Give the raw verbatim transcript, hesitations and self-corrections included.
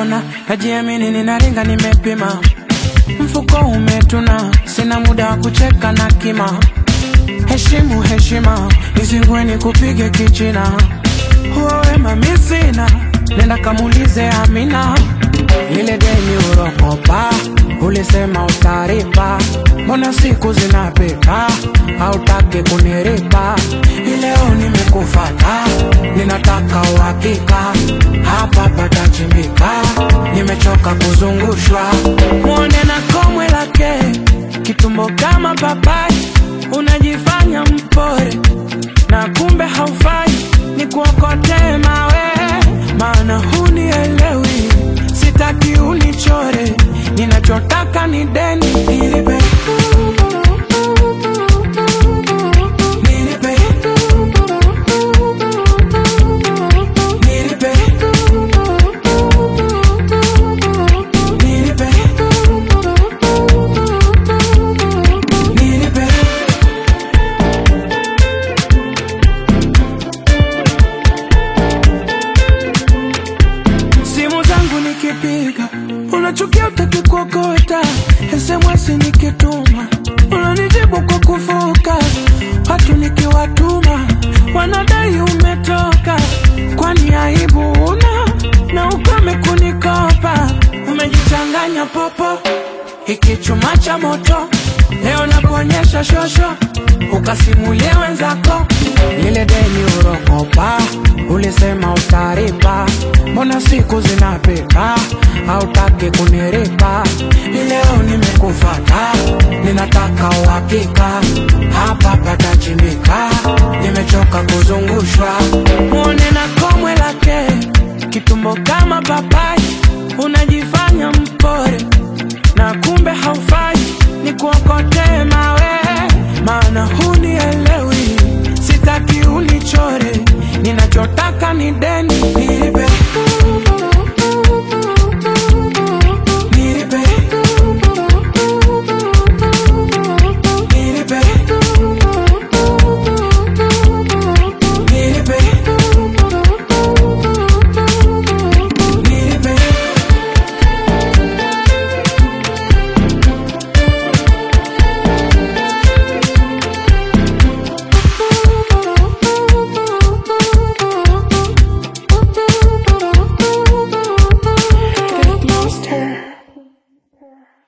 nimeona, najiamini ninaringa nimepima. Mfuko umetuna, sina muda wa kucheka na kima. Heshimu heshima, nisingwe nikupige kichina. Huwa wema mi sina, nenda kamulize Amina. Lile deni urokopa, ulisema utaripa. Mbona siku zinapita, hautaki kuniripa. Ileo nimekufata, ninataka uhakika. Hapa patachimbika, nimechoka kuzungushwa. Mwone na komwe lake, kitumbo kama papai. Unajifanya mpore, na kumbe haufai. Nikuokote mawe, maana hunielewi. Sitaki unichore, ninachotaka ni deni. Nilipe, nilipe, nilipe, nilipe, nilipe. Simu zangu nikipiga, unachukia utaki kuokota. S M S nikituma, unanijibu kwa kufoka. Watu nikiwatuma, wanadai umetoka. Kwani aibu una, na ukame kunikopa. Umejichanganya popo, hiki chuma cha moto. Leo nakuonyesha shosho, ukasimulie wenzako. Lile deni urokopa, ulisema utaripa. Mbona siku zinapita, hautaki kuniripa. Leo nimekufata, ninataka uhakika. Hapa patachimbika, nimechoka kuzungushwa. Mwone na komwe lake, kitumbo kama papai. Unajifanya mpore, na kumbe haufai. Nikuokote mawe, maana hunielewi. Sitaki unichore, ninachotaka ni deni. Nilipe, nilipe, nilipe, nilipe, nilipe. Monster.